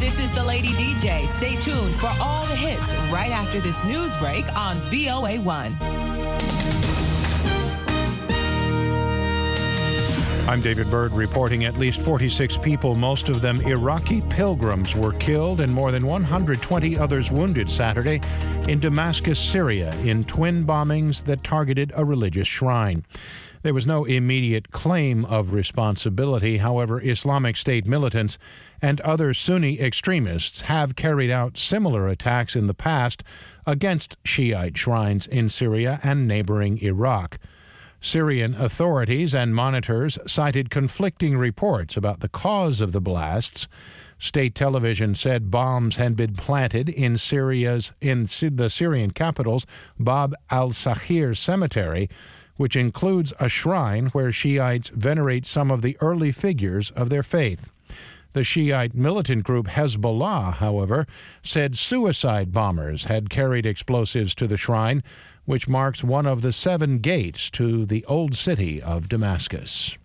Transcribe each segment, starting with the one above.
This is the Lady DJ. Stay tuned for all the hits right after this news break on VOA1. I'm David Byrd reporting at least 46 people, most of them Iraqi pilgrims, were killed and more than 120 others wounded Saturday in Damascus, Syria, in twin bombings that targeted a religious shrine. There was no immediate claim of responsibility. However, Islamic State militants and other Sunni extremists have carried out similar attacks in the past against Shiite shrines in Syria and neighboring Iraq. Syrian authorities and monitors cited conflicting reports about the cause of the blasts. State television said bombs had been planted in the Syrian capital's Bab al-Sakhir cemetery, which includes a shrine where Shiites venerate some of the early figures of their faith. The Shiite militant group Hezbollah, however, said suicide bombers had carried explosives to the shrine, which marks one of the 7 gates to the old city of Damascus.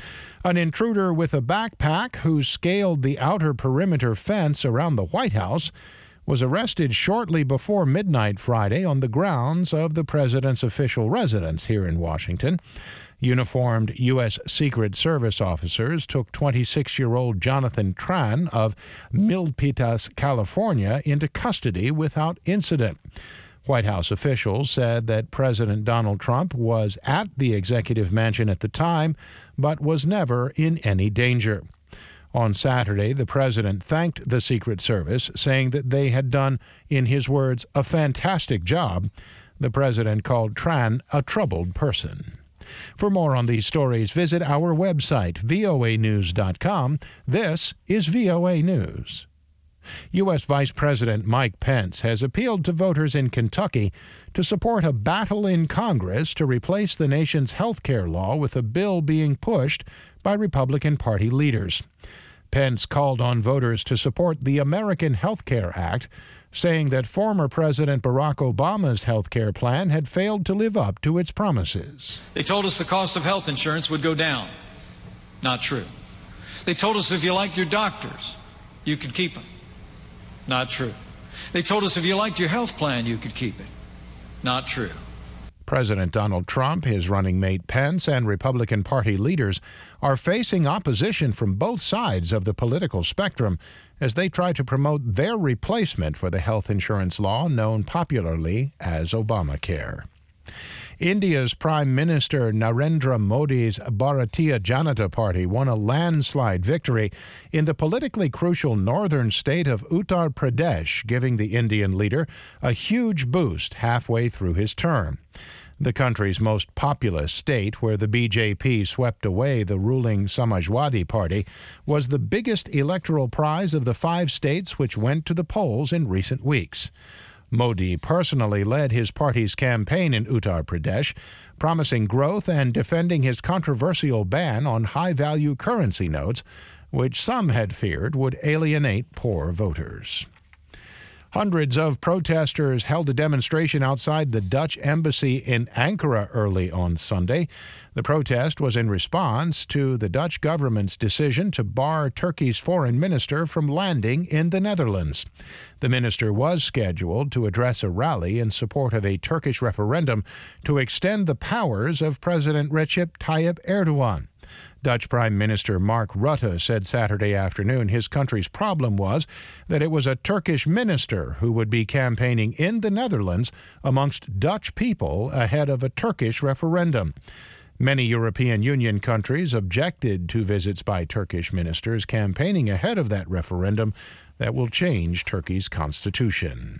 An intruder with a backpack who scaled the outer perimeter fence around the White House was arrested shortly before midnight Friday on the grounds of the president's official residence here in Washington. Uniformed U.S. Secret Service officers took 26-year-old Jonathan Tran of Milpitas, California, into custody without incident. White House officials said that President Donald Trump was at the executive mansion at the time, but was never in any danger. On Saturday, the president thanked the Secret Service, saying that they had done, in his words, a fantastic job. The president called Tran a troubled person. For more on these stories, visit our website, voanews.com. This is VOA News. U.S. Vice President Mike Pence has appealed to voters in Kentucky to support a battle in Congress to replace the nation's health care law with a bill being pushed by Republican Party leaders. Pence called on voters to support the American Health Care Act, saying that former President Barack Obama's health care plan had failed to live up to its promises. They told us the cost of health insurance would go down. Not true. They told us if you liked your doctors, you could keep them. Not true. They told us if you liked your health plan, you could keep it. Not true. President Donald Trump, his running mate Pence, and Republican Party leaders are facing opposition from both sides of the political spectrum as they try to promote their replacement for the health insurance law known popularly as Obamacare. India's Prime Minister Narendra Modi's Bharatiya Janata Party won a landslide victory in the politically crucial northern state of Uttar Pradesh, giving the Indian leader a huge boost halfway through his term. The country's most populous state, where the BJP swept away the ruling Samajwadi Party, was the biggest electoral prize of the 5 states which went to the polls in recent weeks. Modi personally led his party's campaign in Uttar Pradesh, promising growth and defending his controversial ban on high-value currency notes, which some had feared would alienate poor voters. Hundreds of protesters held a demonstration outside the Dutch embassy in Ankara early on Sunday. The protest was in response to the Dutch government's decision to bar Turkey's foreign minister from landing in the Netherlands. The minister was scheduled to address a rally in support of a Turkish referendum to extend the powers of President Recep Tayyip Erdogan. Dutch Prime Minister Mark Rutte said Saturday afternoon his country's problem was that it was a Turkish minister who would be campaigning in the Netherlands amongst Dutch people ahead of a Turkish referendum. Many European Union countries objected to visits by Turkish ministers campaigning ahead of that referendum that will change Turkey's constitution.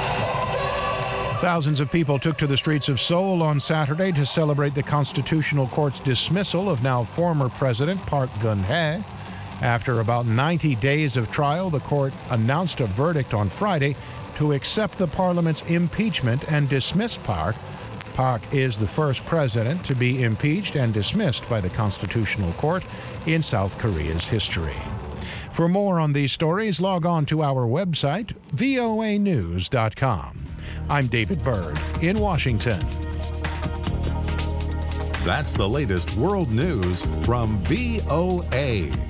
Thousands of people took to the streets of Seoul on Saturday to celebrate the Constitutional Court's dismissal of now former President Park Geun-hye. After about 90 days of trial, the court announced a verdict on Friday to accept the parliament's impeachment and dismiss Park. Park is the first president to be impeached and dismissed by the Constitutional Court in South Korea's history. For more on these stories, log on to our website, voanews.com. I'm David Byrd in Washington. That's the latest world news from VOA.